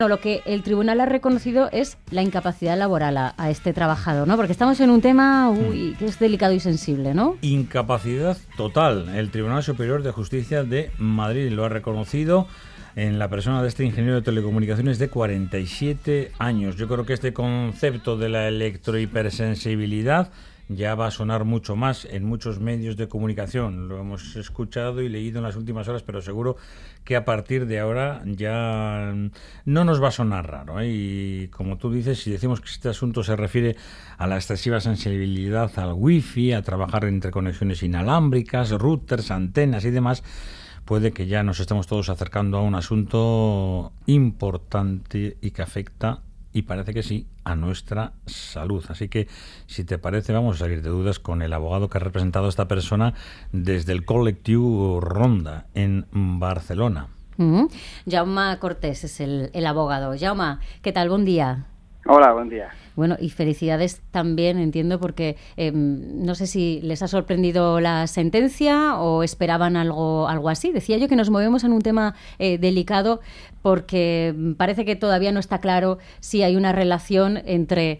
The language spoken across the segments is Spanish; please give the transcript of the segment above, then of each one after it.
Lo que el tribunal ha reconocido es la incapacidad laboral a este trabajador, ¿no? Porque estamos en un tema que es delicado y sensible, ¿no? Incapacidad total. El Tribunal Superior de Justicia de Madrid lo ha reconocido en la persona de este ingeniero de telecomunicaciones de 47 años. Yo creo que este concepto de la electrohipersensibilidad ya va a sonar mucho más en muchos medios de comunicación. Lo hemos escuchado y leído en las últimas horas, pero seguro que a partir de ahora ya no nos va a sonar raro, ¿eh? Y como tú dices, si decimos que este asunto se refiere a la excesiva sensibilidad al wifi, a trabajar entre conexiones inalámbricas, routers, antenas y demás, puede que ya nos estemos todos acercando a un asunto importante y que afecta, y parece que sí, a nuestra salud. Así que, si te parece, vamos a salir de dudas con el abogado que ha representado a esta persona desde el Col·lectiu Ronda, en Barcelona. Jaume Cortés es el abogado. Jaume, ¿qué tal? Buen día. Hola, buen día. Bueno, y felicidades también, entiendo, porque no sé si les ha sorprendido la sentencia o esperaban algo así. Decía yo que nos movemos en un tema delicado porque parece que todavía no está claro si hay una relación entre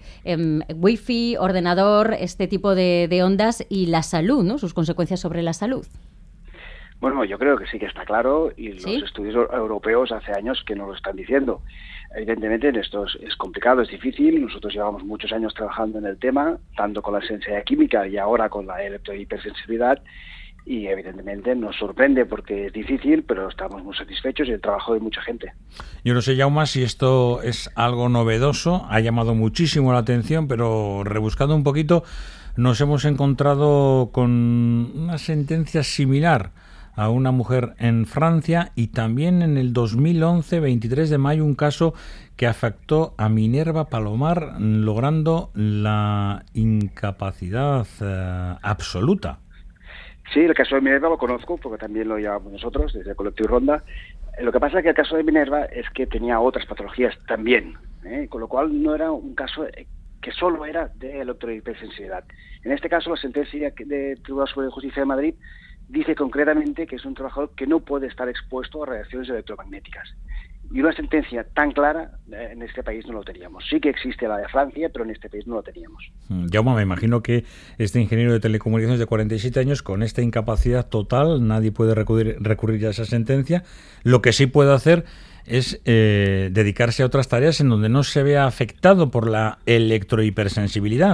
wifi, ordenador, este tipo de ondas y la salud, ¿no? Sus consecuencias sobre la salud. Bueno, yo creo que sí que está claro y ¿Sí? Los estudios europeos hace años que nos lo están diciendo. Evidentemente esto es complicado, es difícil. Nosotros llevamos muchos años trabajando en el tema, tanto con la sensibilidad química y ahora con la electrohipersensibilidad, y evidentemente nos sorprende porque es difícil, pero estamos muy satisfechos y el trabajo de mucha gente. Yo no sé, Jaume, si esto es algo novedoso, ha llamado muchísimo la atención, pero rebuscando un poquito nos hemos encontrado con una sentencia similar a una mujer en Francia, y también en el 2011, 23 de mayo, un caso que afectó a Minerva Palomar, logrando la incapacidad absoluta. Sí, el caso de Minerva lo conozco porque también lo llevamos nosotros desde el Col·lectiu Ronda. Lo que pasa es que el caso de Minerva es que tenía otras patologías también, con lo cual no era un caso que solo era de electrohipersensibilidad. En este caso, la sentencia del Tribunal Superior de Justicia de Madrid dice concretamente que es un trabajador que no puede estar expuesto a radiaciones electromagnéticas. Y una sentencia tan clara en este país no lo teníamos. Sí que existe la de Francia, pero en este país no lo teníamos. Jaume, me imagino que este ingeniero de telecomunicaciones de 47 años, con esta incapacidad total, nadie puede recurrir a esa sentencia. Lo que sí puede hacer es dedicarse a otras tareas en donde no se vea afectado por la electrohipersensibilidad.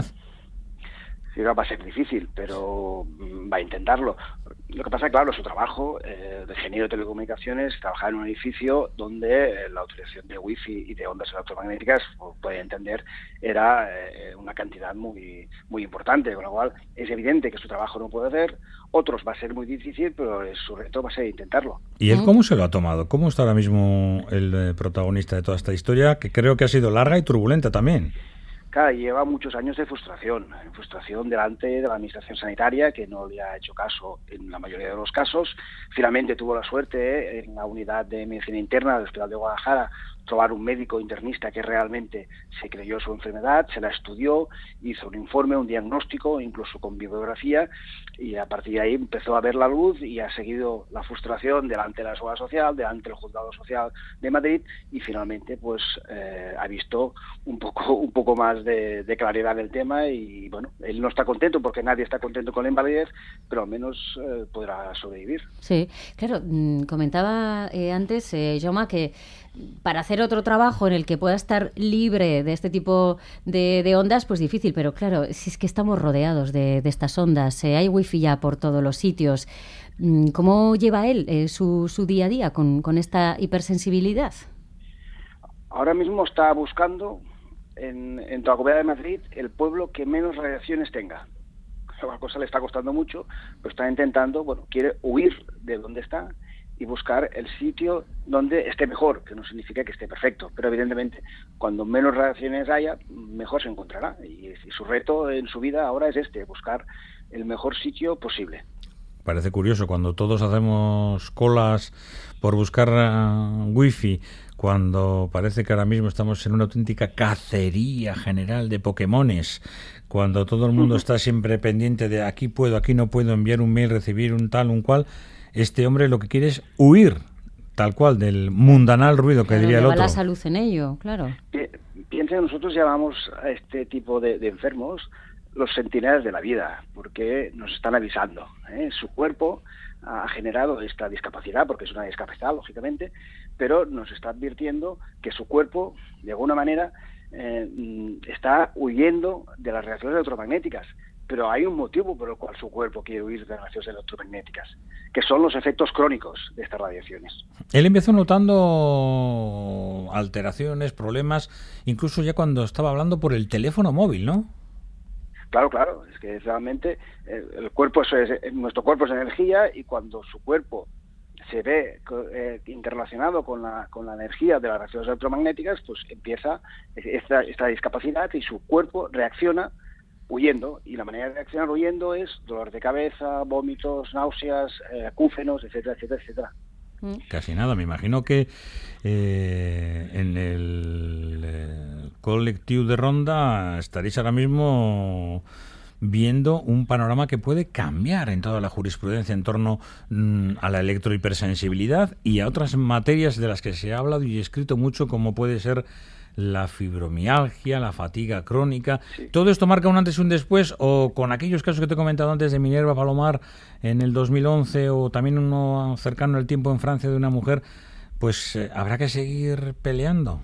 Sí, va a ser difícil, pero va a intentarlo. Lo que pasa, claro, su trabajo de ingeniero de telecomunicaciones, trabajar en un edificio donde la utilización de wifi y de ondas electromagnéticas, puede entender, era una cantidad muy importante, con lo cual es evidente que su trabajo no puede hacer. Otros va a ser muy difícil, pero su reto va a ser intentarlo. ¿Y él cómo se lo ha tomado? ¿Cómo está ahora mismo el protagonista de toda esta historia, que creo que ha sido larga y turbulenta también? Claro, lleva muchos años de frustración delante de la administración sanitaria, que no le ha hecho caso en la mayoría de los casos. Finalmente tuvo la suerte en la unidad de medicina interna del Hospital de Guadalajara trobar un médico internista que realmente se creyó su enfermedad, se la estudió, hizo un informe, un diagnóstico, incluso con bibliografía, y a partir de ahí empezó a ver la luz y ha seguido la frustración delante de la Seguridad Social, delante del Juzgado Social de Madrid, y finalmente pues ha visto un poco más de claridad en el tema. Y bueno, él no está contento porque nadie está contento con la invalidez, pero al menos podrá sobrevivir. Sí, claro, comentaba antes, Jaume, que para hacer otro trabajo en el que pueda estar libre de este tipo de ondas, pues difícil, pero claro, si es que estamos rodeados de estas ondas, hay wifi ya por todos los sitios. ¿Cómo lleva él su día a día con esta hipersensibilidad? Ahora mismo está buscando en toda la Comunidad de Madrid el pueblo que menos radiaciones tenga. La cosa le está costando mucho, pero está intentando, quiere huir de donde está y buscar el sitio donde esté mejor, que no significa que esté perfecto, pero evidentemente cuando menos radiaciones haya, mejor se encontrará, y su reto en su vida ahora es buscar el mejor sitio posible. Parece curioso, cuando todos hacemos colas por buscar wifi, cuando parece que ahora mismo estamos en una auténtica cacería general de Pokémones, cuando todo el mundo está siempre pendiente de aquí puedo, aquí no puedo, enviar un mail, recibir un tal, un cual, este hombre lo que quiere es huir tal cual, del mundanal ruido que diría el otro. La salud en ello, claro. Piensen, nosotros llamamos a este tipo de enfermos los centinelas de la vida, porque nos están avisando. Su cuerpo ha generado esta discapacidad, porque es una discapacidad, lógicamente, pero nos está advirtiendo que su cuerpo, de alguna manera, está huyendo de las reacciones electromagnéticas. Pero hay un motivo por el cual su cuerpo quiere huir de las reacciones electromagnéticas, que son los efectos crónicos de estas radiaciones. Él empezó notando alteraciones, problemas, incluso ya cuando estaba hablando por el teléfono móvil, ¿no? Claro, es que realmente nuestro cuerpo es energía, y cuando su cuerpo se ve interrelacionado con la energía de las reacciones electromagnéticas, pues empieza esta discapacidad y su cuerpo reacciona huyendo, y la manera de reaccionar huyendo es dolor de cabeza, vómitos, náuseas, acúfenos, etcétera, etcétera, etcétera. Casi nada, me imagino que en el colectivo de Ronda estaréis ahora mismo viendo un panorama que puede cambiar en toda la jurisprudencia en torno a la electrohipersensibilidad y a otras materias de las que se ha hablado y escrito mucho, como puede ser la fibromialgia, la fatiga crónica. Sí. ¿Todo esto marca un antes y un después, o con aquellos casos que te he comentado antes de Minerva Palomar en el 2011, o también uno cercano al tiempo en Francia de una mujer, pues habrá que seguir peleando?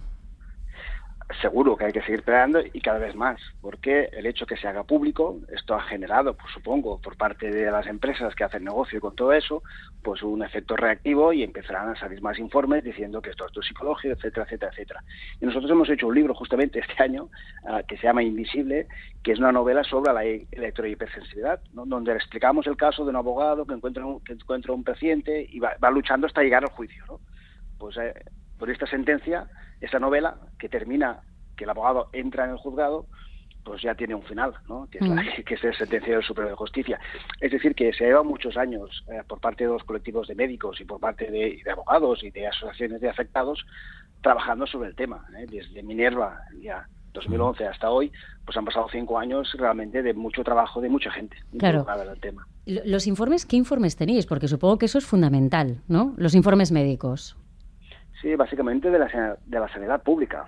Seguro que hay que seguir peleando, y cada vez más, porque el hecho que se haga público, esto ha generado, pues supongo, por parte de las empresas que hacen negocio con todo eso, pues un efecto reactivo, y empezarán a salir más informes diciendo que esto es psicológico, etcétera, etcétera, etcétera. Y nosotros hemos hecho un libro justamente este año que se llama Invisible, que es una novela sobre la electrohipersensibilidad, ¿no? Donde explicamos el caso de un abogado que encuentra un paciente y va luchando hasta llegar al juicio, ¿no? Pues por esta sentencia, esa novela, que termina que el abogado entra en el juzgado, pues ya tiene un final, ¿no? Que es la sentencia del Supremo de Justicia. Es decir, que se lleva muchos años por parte de los colectivos de médicos y por parte de abogados y de asociaciones de afectados trabajando sobre el tema. Desde Minerva, ya 2011 hasta hoy, pues han pasado 5 años realmente de mucho trabajo de mucha gente. Claro. En el tema. Los informes, ¿qué informes tenéis? Porque supongo que eso es fundamental, ¿no? Los informes médicos. Sí, básicamente de la sanidad pública,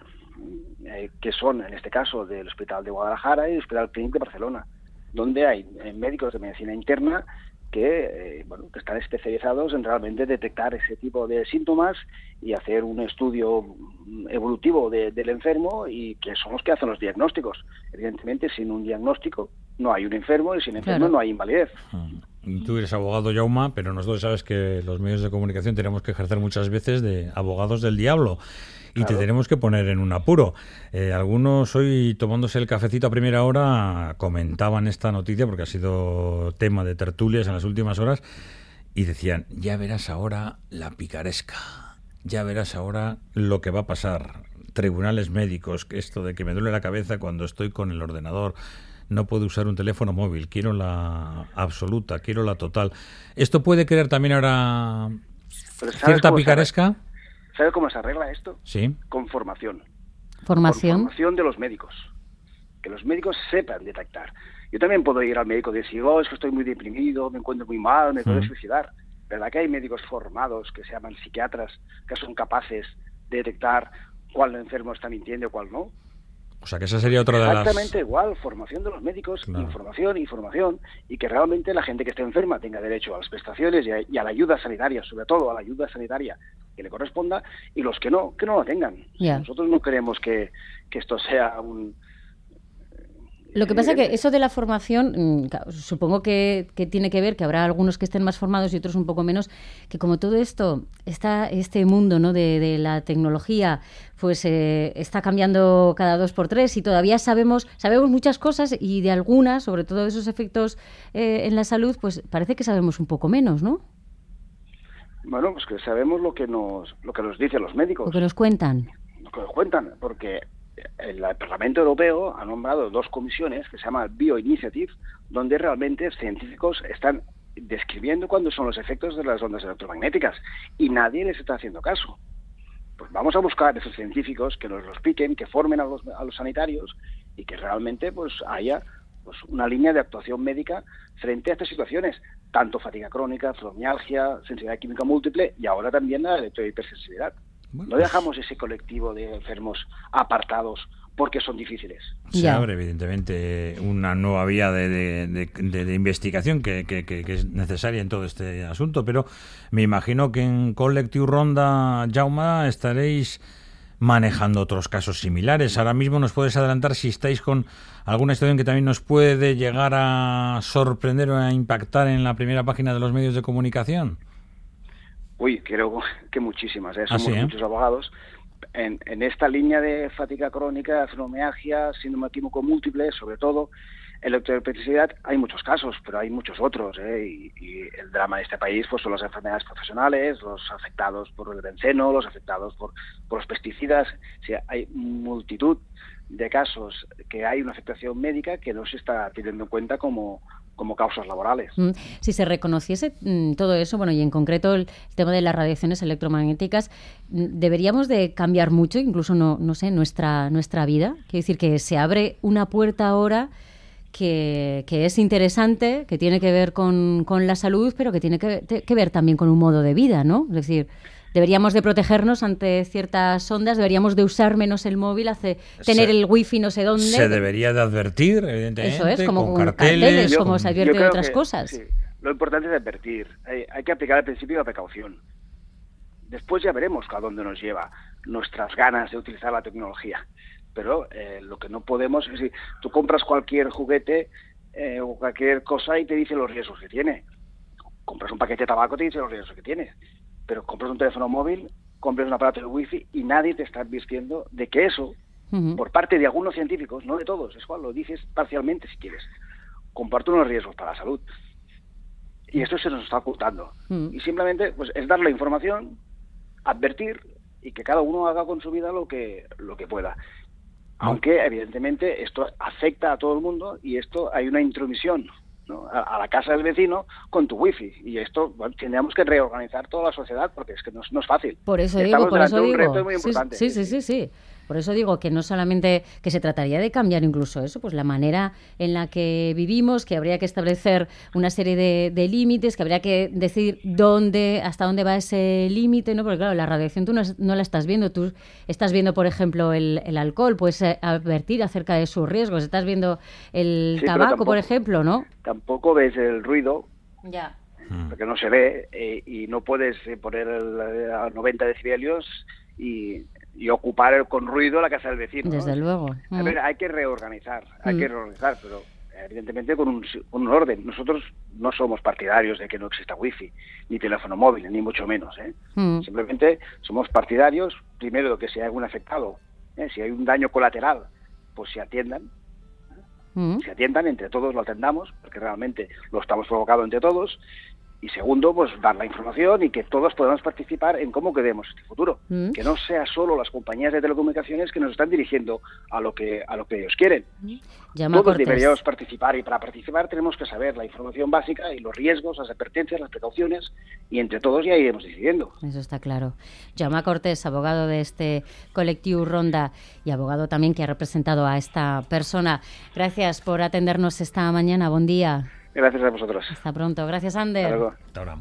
que son, en este caso, del Hospital de Guadalajara y el Hospital Clínic de Barcelona, donde hay médicos de medicina interna que están especializados en realmente detectar ese tipo de síntomas y hacer un estudio evolutivo del enfermo, y que son los que hacen los diagnósticos. Evidentemente, sin un diagnóstico no hay un enfermo, y sin enfermo no hay invalidez. Tú eres abogado, Jaume, pero nosotros sabes que los medios de comunicación tenemos que ejercer muchas veces de abogados del diablo. Y claro, te tenemos que poner en un apuro. Algunos hoy, tomándose el cafecito a primera hora, comentaban esta noticia, porque ha sido tema de tertulias en las últimas horas, y decían, ya verás ahora la picaresca, ya verás ahora lo que va a pasar. Tribunales médicos, esto de que me duele la cabeza cuando estoy con el ordenador, no puedo usar un teléfono móvil, quiero la absoluta, quiero la total. ¿Esto puede crear también ahora cierta picaresca? ¿Sabes cómo se arregla esto? Sí. Con formación. ¿Formación? Con formación de los médicos. Que los médicos sepan detectar. Yo también puedo ir al médico y decir, es que estoy muy deprimido, me encuentro muy mal, me puedo suicidar. ¿Verdad que hay médicos formados que se llaman psiquiatras, que son capaces de detectar cuál enfermo está mintiendo y cuál no? O sea, que esa sería otra de las... Exactamente igual, formación de los médicos, claro. información, y que realmente la gente que esté enferma tenga derecho a las prestaciones y a la ayuda sanitaria, sobre todo a la ayuda sanitaria que le corresponda, y los que no la tengan. Yeah. Nosotros no queremos que esto sea un... Lo que pasa es que eso de la formación, supongo que tiene que ver, que habrá algunos que estén más formados y otros un poco menos, que como todo esto, este mundo, ¿no?, de la tecnología, pues está cambiando cada 2x3, y todavía sabemos muchas cosas, y de algunas, sobre todo de esos efectos en la salud, pues parece que sabemos un poco menos, ¿no? Bueno, pues que sabemos lo que nos dicen los médicos. Lo que nos cuentan. Lo que nos cuentan, porque el Parlamento Europeo ha nombrado 2 comisiones que se llama Bioinitiative, donde realmente científicos están describiendo cuáles son los efectos de las ondas electromagnéticas, y nadie les está haciendo caso. Pues vamos a buscar esos científicos que nos lo expliquen, que formen a los sanitarios, y que realmente pues haya pues una línea de actuación médica frente a estas situaciones, tanto fatiga crónica, fibromialgia, sensibilidad química múltiple y ahora también la electrohipersensibilidad. Bueno, no dejamos ese colectivo de enfermos apartados porque son difíciles. Se abre, evidentemente, una nueva vía de investigación que es necesaria en todo este asunto, pero me imagino que en Collectiu Ronda, Jaume, estaréis manejando otros casos similares. Ahora mismo nos puedes adelantar si estáis con alguna situación que también nos puede llegar a sorprender o a impactar en la primera página de los medios de comunicación. Uy, creo que muchísimas, somos muchos abogados. En esta línea de fatiga crónica, fibromialgia, síndrome químico múltiple, sobre todo, electrohipersensibilidad, hay muchos casos, pero hay muchos otros, y el drama de este país pues son las enfermedades profesionales, los afectados por el benceno, los afectados por los pesticidas. O sea, hay multitud de casos que hay una afectación médica que no se está teniendo en cuenta como causas laborales. Si se reconociese todo eso, bueno, y en concreto el tema de las radiaciones electromagnéticas, ¿deberíamos de cambiar mucho, incluso no sé, nuestra vida? Quiero decir que se abre una puerta ahora que es interesante, que tiene que ver con la salud, pero que tiene que ver también con un modo de vida, ¿no? Es decir, deberíamos de protegernos ante ciertas ondas, deberíamos de usar menos el móvil, tener el wifi no sé dónde. Se debería de advertir, evidentemente, eso es, como con carteles, como se advierte de otras cosas. Sí, lo importante es advertir. Hay que aplicar el principio de la precaución. Después ya veremos a dónde nos lleva nuestras ganas de utilizar la tecnología. Pero lo que no podemos es decir, tú compras cualquier juguete o cualquier cosa y te dice los riesgos que tiene. Compras un paquete de tabaco y te dice los riesgos que tiene. Pero compras un teléfono móvil, compras un aparato de wifi y nadie te está advirtiendo de que eso, por parte de algunos científicos, no de todos, es cual lo dices parcialmente si quieres, comparte unos riesgos para la salud. Y esto se nos está ocultando. Y simplemente pues es dar la información, advertir y que cada uno haga con su vida lo que pueda. Aunque evidentemente esto afecta a todo el mundo y esto hay una intromisión, ¿no?, a la casa del vecino con tu wifi, y esto tendríamos que reorganizar toda la sociedad porque es que no es fácil. Por eso digo, un reto muy importante. Sí. Por eso digo que no solamente que se trataría de cambiar incluso eso, pues la manera en la que vivimos, que habría que establecer una serie de límites, que habría que decir hasta dónde va ese límite, ¿no? Porque claro, la radiación tú no la estás viendo, tú estás viendo, por ejemplo, el alcohol, puedes advertir acerca de sus riesgos, estás viendo el tabaco, por ejemplo, ¿no? Tampoco ves el ruido. Ya. Porque no se ve y no puedes poner a 90 decibelios y ocupar con ruido la casa del vecino, ¿no? Desde luego. A ver, hay que reorganizar, pero evidentemente con un orden. Nosotros no somos partidarios de que no exista wifi, ni teléfono móvil, ni mucho menos, Simplemente somos partidarios, primero, de que si hay algún afectado, si hay un daño colateral, pues se atiendan. Se atiendan, entre todos lo atendamos, porque realmente lo estamos provocando entre todos. Y segundo, pues dar la información y que todos podamos participar en cómo queremos este futuro. Que no sea solo las compañías de telecomunicaciones que nos están dirigiendo a lo que ellos quieren. Todos deberíamos participar, y para participar tenemos que saber la información básica y los riesgos, las advertencias, las precauciones, y entre todos ya iremos decidiendo. Eso está claro. Jaume Cortés, abogado de este Collectiu Ronda y abogado también que ha representado a esta persona. Gracias por atendernos esta mañana. Buen día. Gracias a vosotros. Hasta pronto. Gracias, Ander. Hasta luego. Hasta ahora.